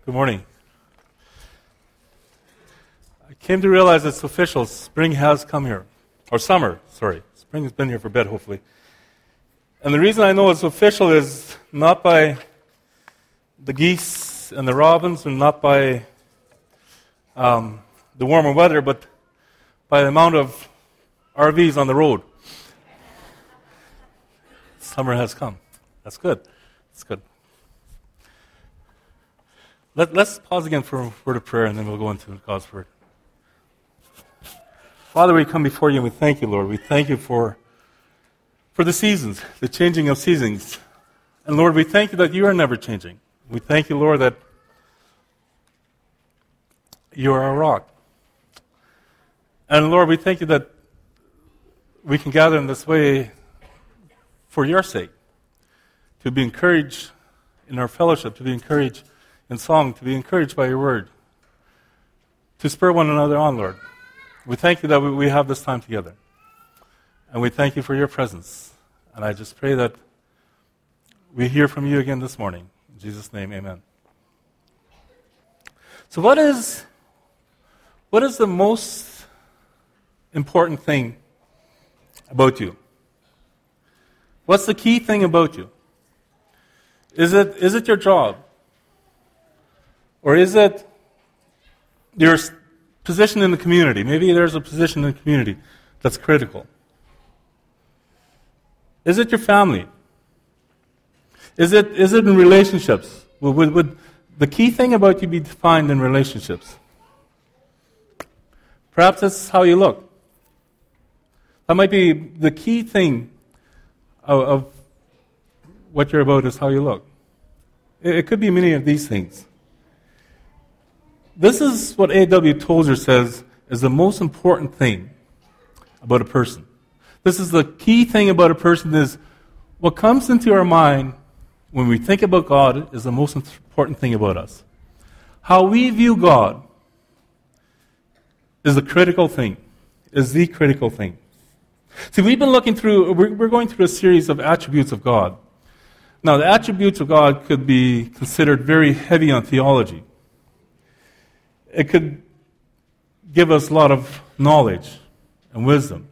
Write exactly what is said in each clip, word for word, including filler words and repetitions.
Good morning. I came to realize it's official. Spring has come here. Or summer, sorry. Spring has been here for a bit, hopefully. And the reason I know it's official is not by the geese and the robins and not by um, the warmer weather, but by the amount of R Vs on the road. Summer has come. That's good. That's good. Let, let's pause again for a word of prayer, and then we'll go into God's word. Father, we come before you, and we thank you, Lord. We thank you for, for the seasons, the changing of seasons. And Lord, we thank you that you are never changing. We thank you, Lord, that you are our rock. And Lord, we thank you that we can gather in this way for your sake, to be encouraged in our fellowship, to be encouraged in song, to be encouraged by your word, to spur one another on, Lord. We thank you that we have this time together. And we thank you for your presence. And I just pray that we hear from you again this morning. In Jesus' name, amen. So what is, what is the most important thing about you? What's the key thing about you? Is it, is it your job? Or is it your position in the community? Maybe there's a position in the community that's critical. Is it your family? Is it is it in relationships? Would, would, would the key thing about you be defined in relationships? Perhaps it's how you look. That might be the key thing of, of what you're about is how you look. It, it could be many of these things. This is what A W Tozer says is the most important thing about a person. This is the key thing about a person is what comes into our mind when we think about God is the most important thing about us. How we view God is the critical thing, is the critical thing. See, we've been looking through, we're, we're going through a series of attributes of God. Now, the attributes of God could be considered very heavy on theology. It could give us a lot of knowledge and wisdom.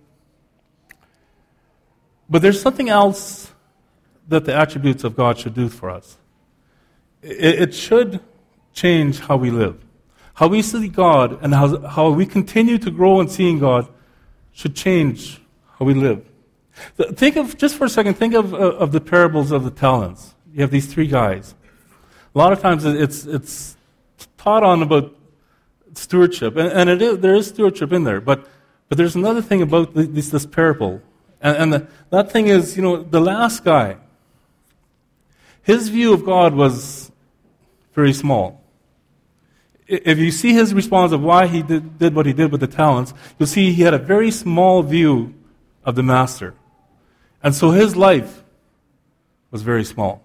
But there's something else that the attributes of God should do for us. It, it should change how we live. How we see God and how, how we continue to grow in seeing God should change how we live. Think of, just for a second, think of, of the parables of the talents. You have these three guys. A lot of times it's, it's taught on about stewardship, and, and it is, there is stewardship in there, but but there's another thing about this, this parable, and, and the, that thing is, you know, the last guy, his view of God was very small. If you see his response of why he did, did what he did with the talents, you'll see he had a very small view of the master, and so his life was very small.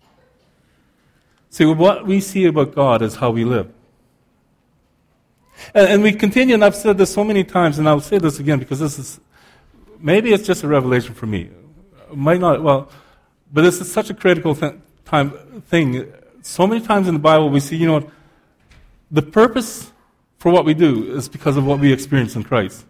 See, what we see about God is how we live. And, and we continue, and I've said this so many times, and I'll say this again because this is, maybe it's just a revelation for me. It might not, well, but this is such a critical th- time thing. So many times in the Bible we see, you know, the purpose for what we do is because of what we experience in Christ.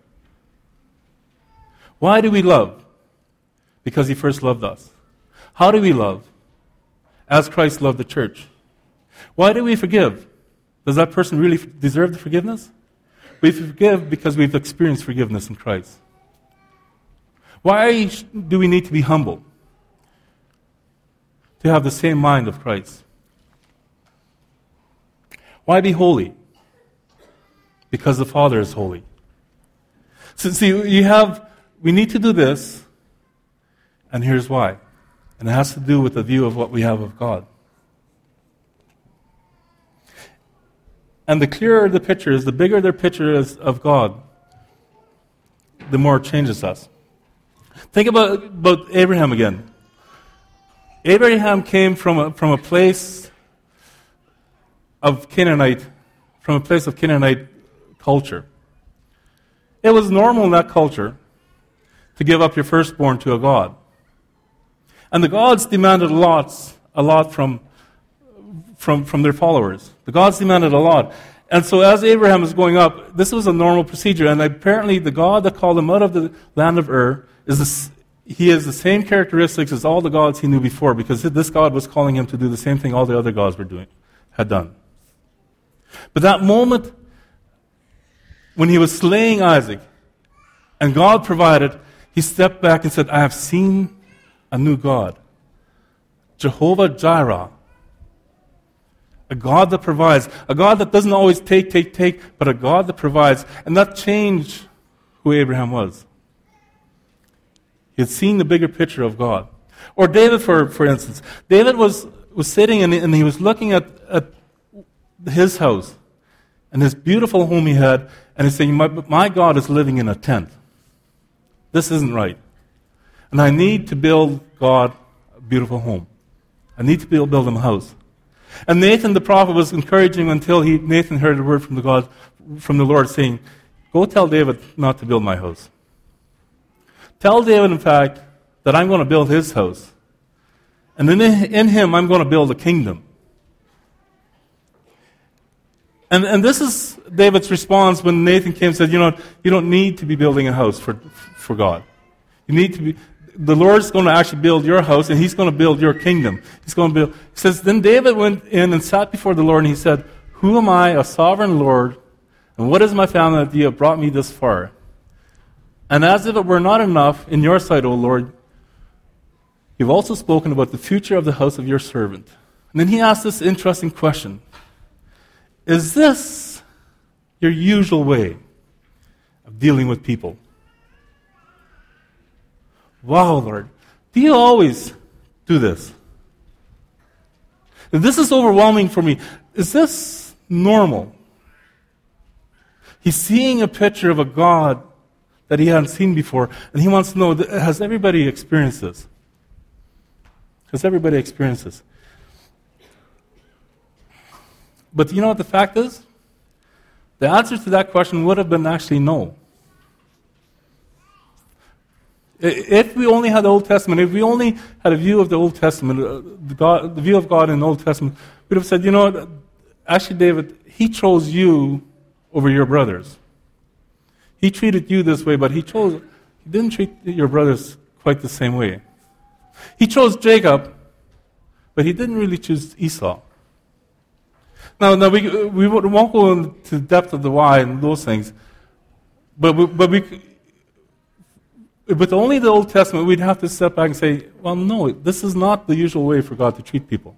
Why do we love? Because he first loved us. How do we love? As Christ loved the church. Why do we forgive? Does that person really deserve the forgiveness? We forgive because we've experienced forgiveness in Christ. Why do we need to be humble? To have the same mind of Christ. Why be holy? Because the Father is holy. So see, you have, we need to do this, and here's why. And it has to do with the view of what we have of God. And the clearer the picture is, the bigger their picture is of God, the more it changes us. Think about, about Abraham again. Abraham came from a, from a place of Canaanite, from a place of Canaanite culture. It was normal in that culture to give up your firstborn to a god. And the gods demanded lots, a lot from from, from their followers. The gods demanded a lot. And so as Abraham was going up, this was a normal procedure. And apparently the God that called him out of the land of Ur, is this, he has the same characteristics as all the gods he knew before, because this God was calling him to do the same thing all the other gods were doing, had done. But that moment when he was slaying Isaac, and God provided, he stepped back and said, I have seen a new God. Jehovah Jireh. A God that provides. A God that doesn't always take, take, take, but a God that provides. And that changed who Abraham was. He had seen the bigger picture of God. Or David, for, for instance. David was, was sitting and, and he was looking at, at his house and his beautiful home he had, and he's saying, my, my God is living in a tent. This isn't right. And I need to build God a beautiful home. I need to build, build him a house. And Nathan the prophet was encouraging him until he, Nathan heard a word from the God, from the Lord saying, go tell David not to build my house. Tell David, in fact, that I'm going to build his house. And in, in him, I'm going to build a kingdom. And, and this is David's response when Nathan came and said, you know, you don't need to be building a house for, for God. You need to be, the Lord's going to actually build your house, and he's going to build your kingdom. He's going to build, he says, then David went in and sat before the Lord, and he said, who am I, a sovereign Lord, and what is my family that you have brought me this far? And as if it were not enough in your sight, O Lord, you've also spoken about the future of the house of your servant. And then he asked this interesting question. Is this your usual way of dealing with people? Wow, Lord, do you always do this? This is overwhelming for me. Is this normal? He's seeing a picture of a God that he hadn't seen before, and he wants to know, has everybody experienced this? Has everybody experienced this? But you know what the fact is? The answer to that question would have been actually no. If we only had the Old Testament, if we only had a view of the Old Testament, uh, the, God, the view of God in the Old Testament, we'd have said, you know what, actually, David, he chose you over your brothers. He treated you this way, but he chose, he didn't treat your brothers quite the same way. He chose Jacob, but he didn't really choose Esau. Now, now we, we won't go into the depth of the why and those things, but we, but we, with only the Old Testament, we'd have to step back and say, well, no, this is not the usual way for God to treat people.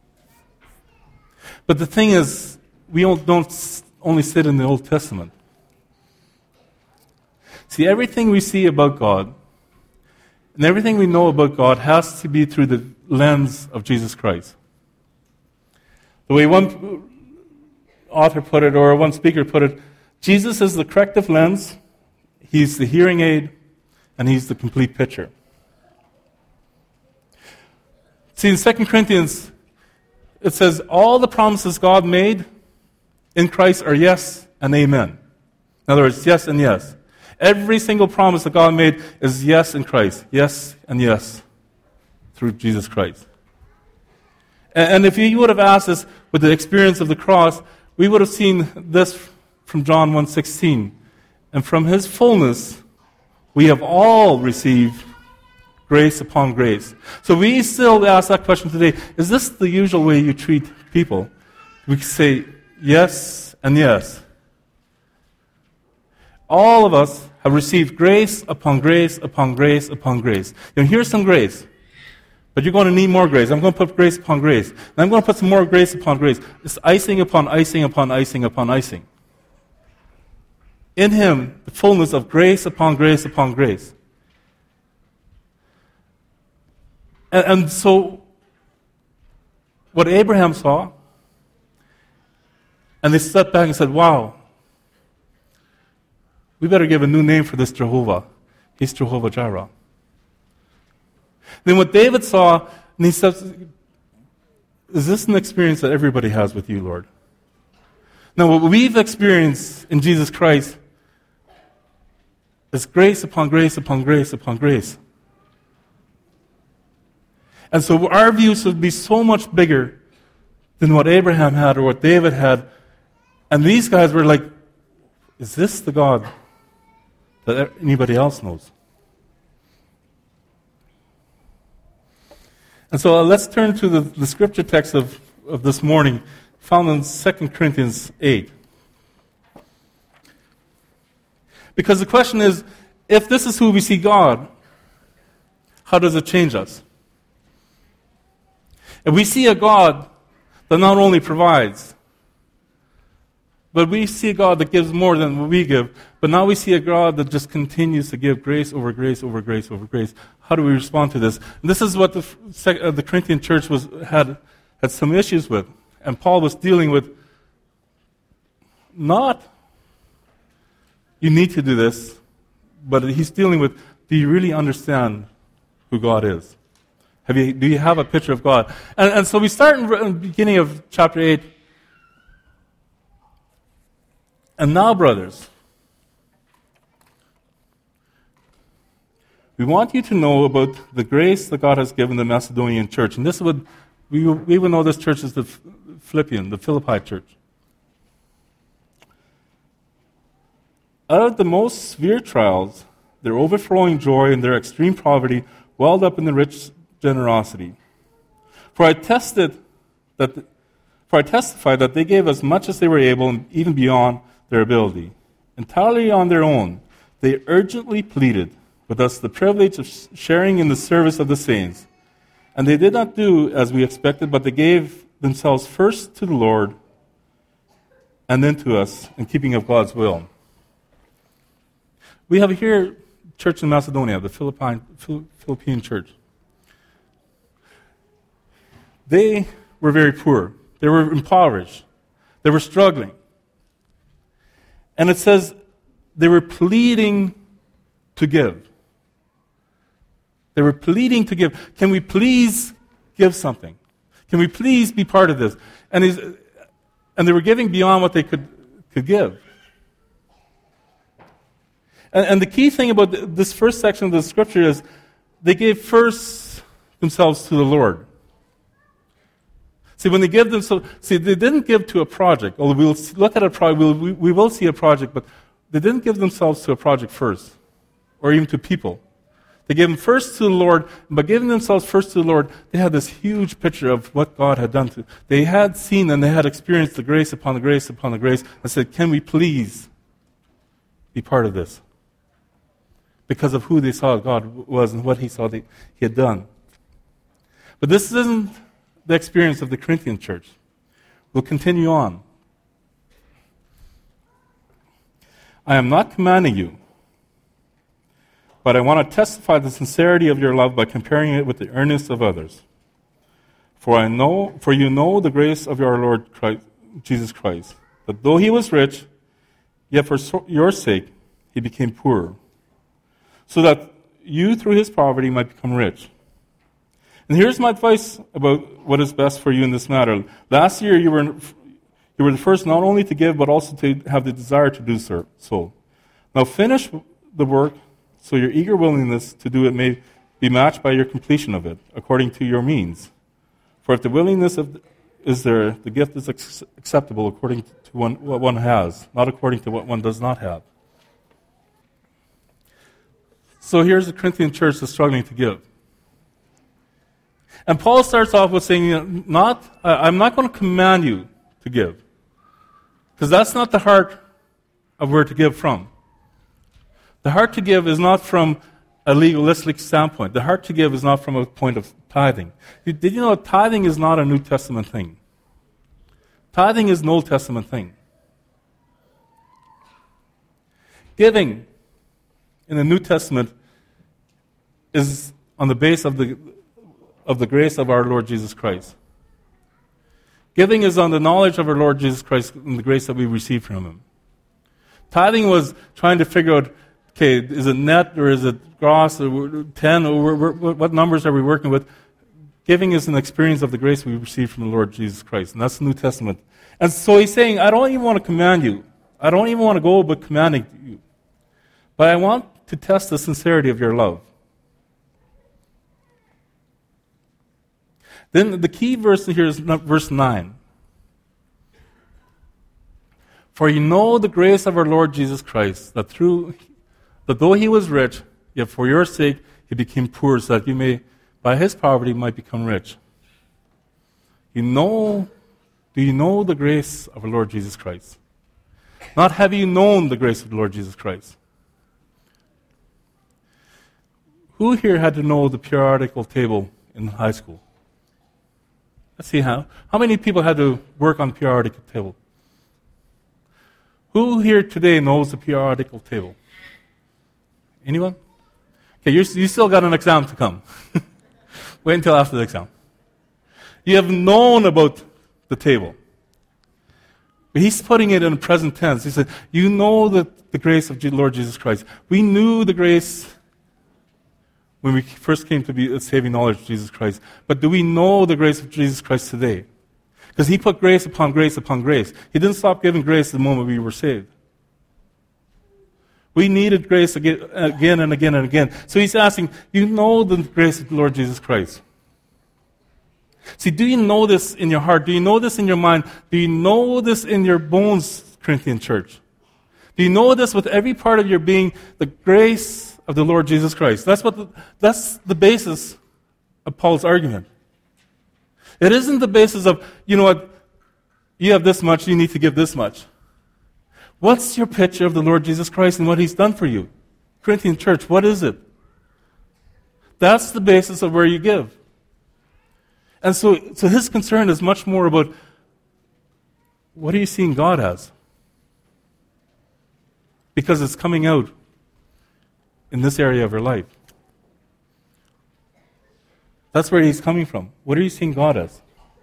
But the thing is, we don't, don't only sit in the Old Testament. See, everything we see about God and everything we know about God has to be through the lens of Jesus Christ. The way one author put it, or one speaker put it, Jesus is the corrective lens, he's the hearing aid, and he's the complete picture. See, in Second Corinthians, it says, all the promises God made in Christ are yes and amen. In other words, yes and yes. Every single promise that God made is yes in Christ. Yes and yes through Jesus Christ. And if you would have asked us with the experience of the cross, we would have seen this from John one sixteen. And from his fullness, we have all received grace upon grace. So we still ask that question today, is this the usual way you treat people? We can say yes and yes. All of us have received grace upon grace upon grace upon grace. You know, here's some grace. But you're going to need more grace. I'm going to put grace upon grace. And I'm going to put some more grace upon grace. It's icing upon icing upon icing upon icing. In him, the fullness of grace upon grace upon grace. And, and so, what Abraham saw, and they stepped back and said, wow, we better give a new name for this Jehovah. He's Jehovah Jireh. Then what David saw, and he says, is this an experience that everybody has with you, Lord? Now, what we've experienced in Jesus Christ is grace upon grace upon grace upon grace. And so our view should be so much bigger than what Abraham had or what David had. And these guys were like, is this the God that anybody else knows? And so uh, let's turn to the, the scripture text of, of this morning, found in Second Corinthians eight. Because the question is, if this is who we see God, how does it change us? If we see a God that not only provides, but we see a God that gives more than what we give, but now we see a God that just continues to give grace over grace over grace over grace. How do we respond to this? And this is what the, uh, the Corinthian church was had had some issues with. And Paul was dealing with not, you need to do this, but he's dealing with, do you really understand who God is? Have you, do you have a picture of God? And, and so we start in the beginning of chapter eight. And now, brothers, we want you to know about the grace that God has given the Macedonian church. And this would, we, we would know this church is the Philippian, the Philippi church. Out of the most severe trials, their overflowing joy and their extreme poverty welled up in the rich generosity. For I tested that, the, for I testify that they gave as much as they were able, and even beyond their ability. Entirely on their own, they urgently pleaded with us the privilege of sharing in the service of the saints. And they did not do as we expected, but they gave themselves first to the Lord and then to us in keeping of God's will. We have here church in Macedonia, the Philippine, Philippine church. They were very poor. They were impoverished. They were struggling. And it says they were pleading to give. They were pleading to give. Can we please give something? Can we please be part of this? And, he's, and they were giving beyond what they could, could give. And, and the key thing about this first section of the scripture is they gave first themselves to the Lord. See, when they give them, so see, they didn't give to a project. Although we'll look at a project, we'll, we, we will see a project, but they didn't give themselves to a project first, or even to people. They gave them first to the Lord, but giving themselves first to the Lord, they had this huge picture of what God had done to them. They had seen and they had experienced the grace upon the grace upon the grace, and said, can we please be part of this? Because of who they saw God was and what he saw they, he had done. But this isn't the experience of the Corinthian church. We'll continue on. I am not commanding you, but I want to testify the sincerity of your love by comparing it with the earnestness of others. For I know, for you know the grace of our Lord Christ, Jesus Christ, that though he was rich, yet for so, your sake he became poor, so that you through his poverty might become rich. And here's my advice about what is best for you in this matter. Last year, you were you were the first not only to give, but also to have the desire to do so. Now finish the work, so your eager willingness to do it may be matched by your completion of it, according to your means. For if the willingness of, is there, the gift is ex- acceptable according to one, what one has, not according to what one does not have. So here's the Corinthian church that's struggling to give. And Paul starts off with saying, you know, not, I'm not going to command you to give. Because that's not the heart of where to give from. The heart to give is not from a legalistic standpoint. The heart to give is not from a point of tithing. Did you know tithing is not a New Testament thing? Tithing is an Old Testament thing. Giving in the New Testament is on the base of the of the grace of our Lord Jesus Christ. Giving is on the knowledge of our Lord Jesus Christ and the grace that we receive from him. Tithing was trying to figure out, okay, is it net or is it gross or ten or what numbers are we working with? Giving is an experience of the grace we receive from the Lord Jesus Christ, and that's the New Testament. And so he's saying, I don't even want to command you. I don't even want to go about commanding you. But I want to test the sincerity of your love. Then the key verse here is verse nine. For you know the grace of our Lord Jesus Christ, that through that though he was rich, yet for your sake he became poor, so that you may, by his poverty, might become rich. You know, do you know the grace of our Lord Jesus Christ? Not have you known the grace of the Lord Jesus Christ. Who here had to know the periodical table in high school? Let's see how. How many people had to work on the periodical table? Who here today knows the periodical table? Anyone? Okay, you're, you still got an exam to come. Wait until after the exam. You have known about the table. But he's putting it in the present tense. He said, you know the, the grace of the Lord Jesus Christ. We knew the grace when we first came to be a saving knowledge of Jesus Christ. But do we know the grace of Jesus Christ today? Because he put grace upon grace upon grace. He didn't stop giving grace the moment we were saved. We needed grace again, again and again and again. So he's asking, you know the grace of the Lord Jesus Christ. See, do you know this in your heart? Do you know this in your mind? Do you know this in your bones, Corinthian church? Do you know this with every part of your being, the grace of the Lord Jesus Christ? That's what the, that's the basis of Paul's argument. It isn't the basis of, you know what, you have this much, you need to give this much. What's your picture of the Lord Jesus Christ and what he's done for you? Corinthian church, what is it? That's the basis of where you give. And so, so his concern is much more about, what are you seeing God as? Because it's coming out in this area of your life. That's where he's coming from. What are you seeing God as?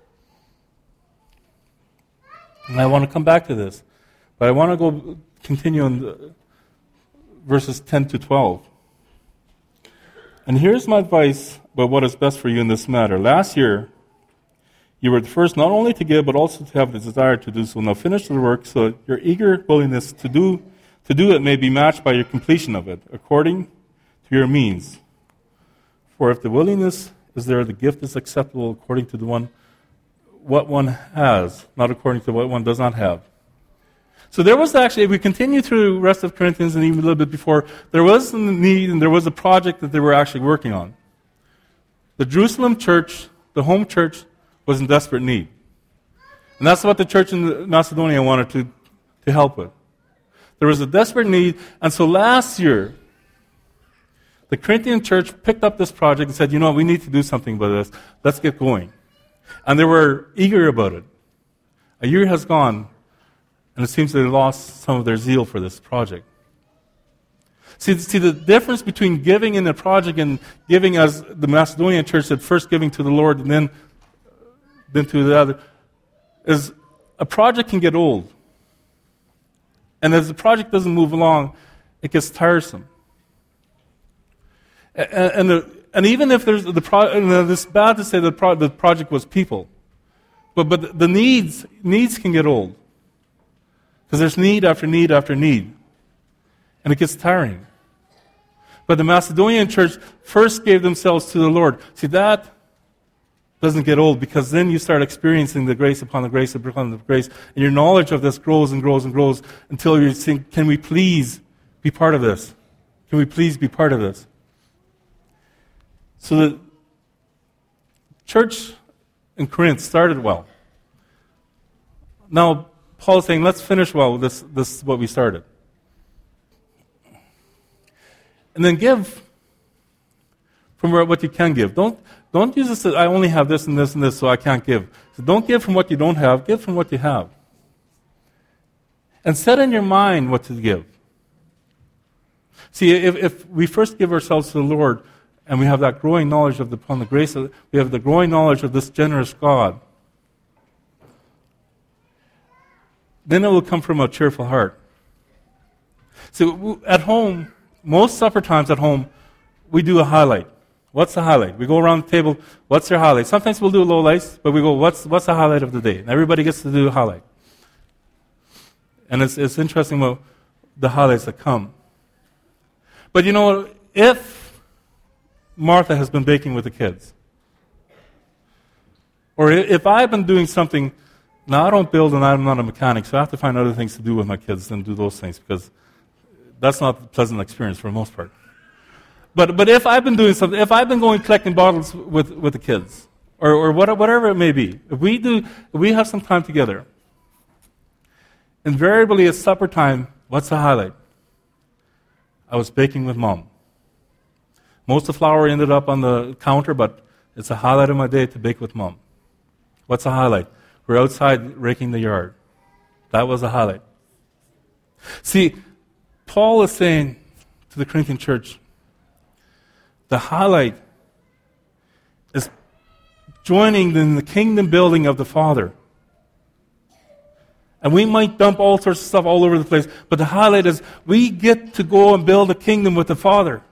And I want to come back to this. But I want to go continue on the verses ten to twelve. And here's my advice about what is best for you in this matter. Last year, you were the first not only to give, but also to have the desire to do so. Now finish the work so that your eager willingness to do to do it may be matched by your completion of it, according to your means. For if the willingness is there, the gift is acceptable according to the one what one has, not according to what one does not have. So there was actually, if we continue through the rest of Corinthians and even a little bit before, there was a need and there was a project that they were actually working on. The Jerusalem church, the home church, was in desperate need. And that's what the church in Macedonia wanted to, to help with. There was a desperate need, and so last year, the Corinthian church picked up this project and said, you know what, we need to do something about this. Let's get going. And they were eager about it. A year has gone, and it seems they lost some of their zeal for this project. See, see, the difference between giving in the project and giving as the Macedonian church said, first giving to the Lord and then, then to the other, is a project can get old. And as the project doesn't move along, it gets tiresome. And, and, the, and even if there's the project, it's bad to say the, pro, the project was people, but but the needs needs can get old because there's need after need after need, and it gets tiring. But the Macedonian church first gave themselves to the Lord. See, that doesn't get old because then you start experiencing the grace upon the grace upon the grace, and your knowledge of this grows and grows and grows until you think, can we please be part of this? Can we please be part of this? So the church in Corinth started well. Now, Paul's saying, let's finish well with this, this what we started. And then give from where, what you can give. Don't, don't use this that I only have this and this and this, so I can't give. So don't give from what you don't have. Give from what you have. And set in your mind what to give. See, if, if we first give ourselves to the Lord, and we have that growing knowledge of the, upon the grace of, we have the growing knowledge of this generous God, then it will come from a cheerful heart. So at home, most supper times at home, we do a highlight. What's the highlight? We go around the table, what's your highlight? Sometimes we'll do lowlights, but we go, what's what's the highlight of the day? And everybody gets to do a highlight. And it's it's interesting about the highlights that come. But you know, if Martha has been baking with the kids, or if I've been doing something Now, I don't build and I'm not a mechanic, so I have to find other things to do with my kids than do those things because that's not a pleasant experience for the most part. But but if I've been doing something, if I've been going collecting bottles with, with the kids, or, or what, whatever it may be, if we do, if we have some time together, invariably at supper time, what's the highlight? I was baking with Mom. Most of the flour ended up on the counter, but it's a highlight of my day to bake with Mom. What's the highlight? We're outside raking the yard. That was a highlight. See, Paul is saying to the Corinthian church, the highlight is joining in the kingdom building of the Father. And we might dump all sorts of stuff all over the place, but the highlight is we get to go and build a kingdom with the Father.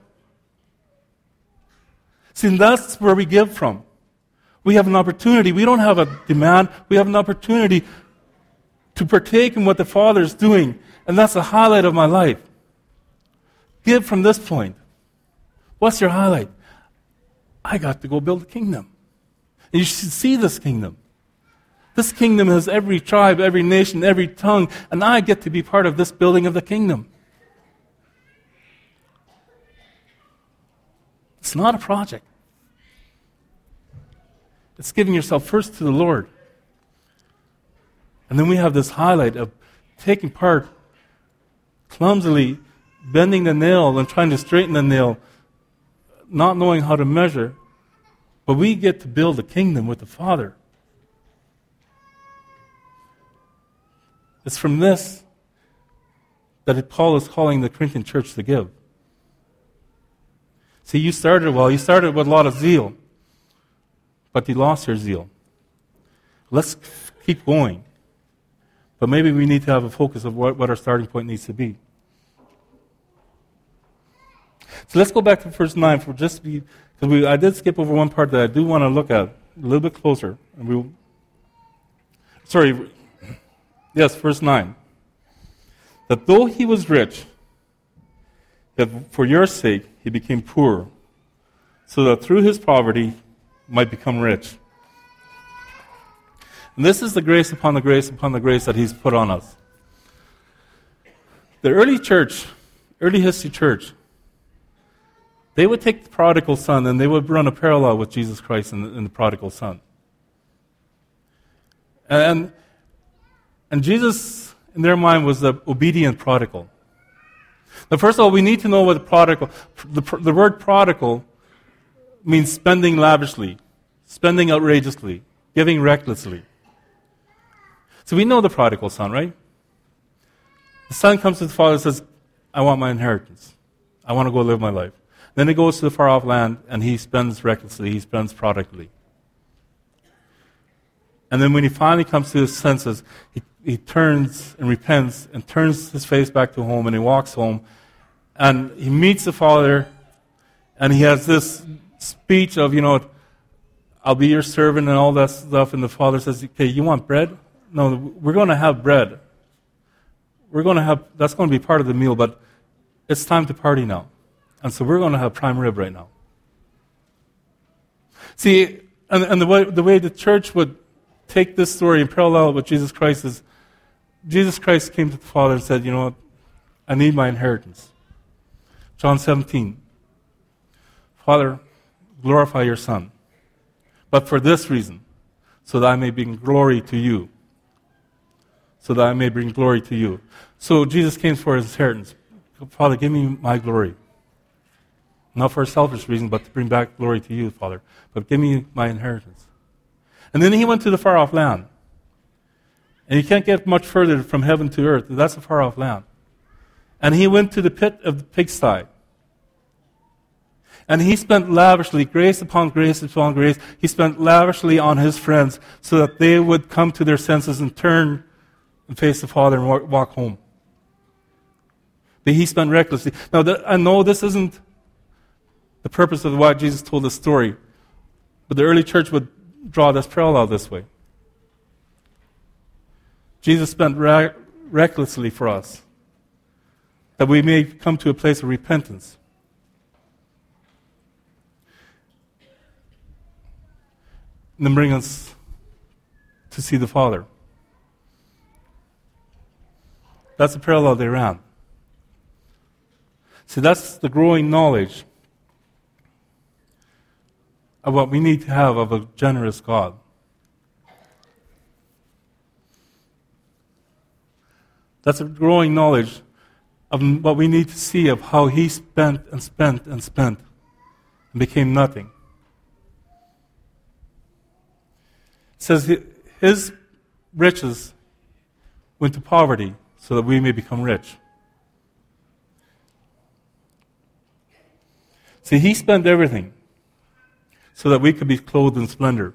See, that's where we give from. We have an opportunity. We don't have a demand. We have an opportunity to partake in what the Father is doing. And that's the highlight of my life. Give from this point. What's your highlight? I got to go build a kingdom. And you should see this kingdom. This kingdom has every tribe, every nation, every tongue, and I get to be part of this building of the kingdom. It's not a project. It's giving yourself first to the Lord. And then we have this highlight of taking part, clumsily bending the nail and trying to straighten the nail, not knowing how to measure, but we get to build a kingdom with the Father. It's from this that Paul is calling the Corinthian church to give. See, you started well, you started with a lot of zeal, but you lost your zeal. Let's keep going. But maybe we need to have a focus of what, what our starting point needs to be. So let's go back to verse nine for just because we I did skip over one part that I do want to look at a little bit closer. And we'll, sorry, yes, verse nine. That though he was rich, that for your sake he became poor, so that through his poverty might become rich. And this is the grace upon the grace upon the grace that he's put on us. The early church, early history church, they would take the prodigal son and they would run a parallel with Jesus Christ and the, and the prodigal son. And, and Jesus, in their mind, was the obedient prodigal. Now, first of all, we need to know what the prodigal, the, the word prodigal means spending lavishly, spending outrageously, giving recklessly. So we know the prodigal son, right? The son comes to the father and says, I want my inheritance. I want to go live my life. Then he goes to the far-off land and he spends recklessly, he spends prodigally. And then when he finally comes to his senses, he, he turns and repents and turns his face back to home and he walks home and he meets the father and he has this speech of, you know, I'll be your servant and all that stuff. And the father says, okay, you want bread? No, we're going to have bread. We're going to have, that's going to be part of the meal, but it's time to party now. And so we're going to have prime rib right now. See, and, and the, way, the way the church would take this story and parallel it with Jesus Christ is, Jesus Christ came to the Father and said, you know what, I need my inheritance. John seventeen, Father, glorify your Son, but for this reason, so that I may bring glory to you. So that I may bring glory to you. So Jesus came for his inheritance. Father, give me my glory. Not for a selfish reason, but to bring back glory to you, Father. But give me my inheritance. And then he went to the far-off land. And you can't get much further from heaven to earth. That's a far-off land. And he went to the pit of the pigsty. And he spent lavishly, grace upon grace upon grace, he spent lavishly on his friends so that they would come to their senses and turn and face the Father and walk, walk home. But he spent recklessly. Now, the, I know this isn't the purpose of why Jesus told this story, but the early church would draw this parallel this way. Jesus spent ra- recklessly for us, that we may come to a place of repentance. And then bring us to see the Father. That's the parallel they ran. See, that's the growing knowledge of what we need to have of a generous God. That's a growing knowledge of what we need to see of how he spent and spent and spent and became nothing. It says his riches went to poverty so that we may become rich. See, he spent everything so that we could be clothed in splendor.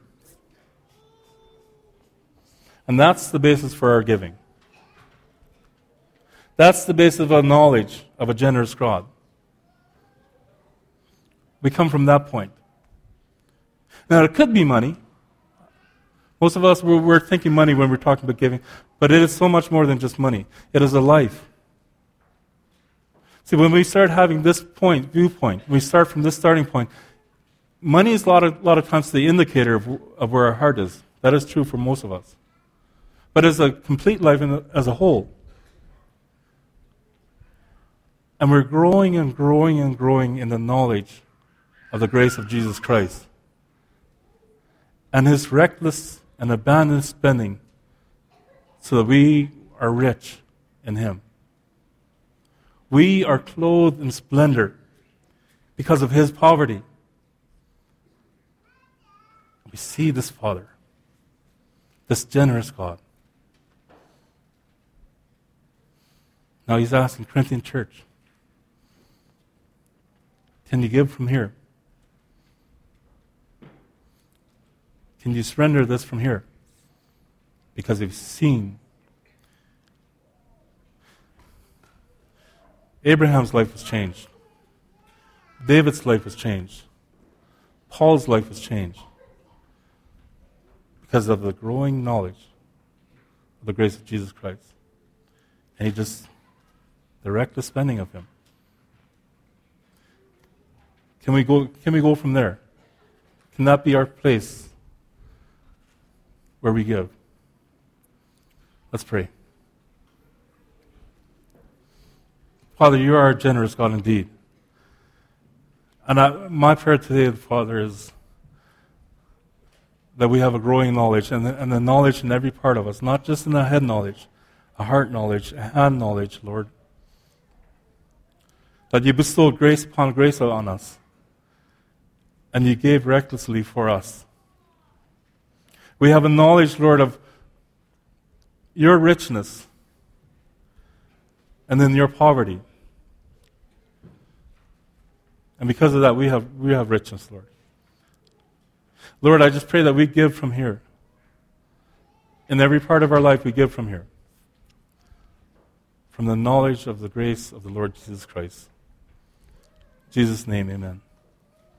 And that's the basis for our giving. That's the basis of our knowledge of a generous God. We come from that point. Now, it could be money. Most of us, we're, we're thinking money when we're talking about giving, but it is so much more than just money. It is a life. See, when we start having this point, viewpoint, when we start from this starting point, money is a lot of, lot of times the indicator of, of where our heart is. That is true for most of us. But as a complete life in, as a whole, and we're growing and growing and growing in the knowledge of the grace of Jesus Christ and his reckless and abandoned spending so that we are rich in him. We are clothed in splendor because of his poverty. We see this Father, this generous God. Now he's asking Corinthian church, can you give from here? Can you surrender this from here? Because you've seen Abraham's life was changed. David's life was changed. Paul's life was changed. Because of the growing knowledge of the grace of Jesus Christ. And he just, the reckless spending of him. Can we go, can we go from there? Can that be our place where we give? Let's pray. Father, you are a generous God indeed. And I, my prayer today, Father, is that we have a growing knowledge, and the, and the knowledge in every part of us, not just in the head knowledge, a heart knowledge, a hand knowledge, Lord. That you bestowed grace upon grace on us, and you gave recklessly for us. We have a knowledge, Lord, of your richness, and then your poverty. And because of that, we have we have richness, Lord. Lord, I just pray that we give from here. In every part of our life, we give from here. From the knowledge of the grace of the Lord Jesus Christ. In Jesus' name, amen.